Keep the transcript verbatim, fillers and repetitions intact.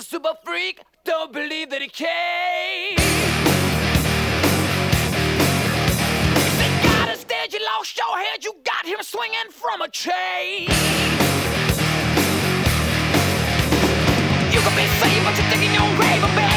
a super freak, don't believe that he came. If they got us dead, you lost your head, you got him swinging from a chain. You could be saved, but you're digging your grave a bit.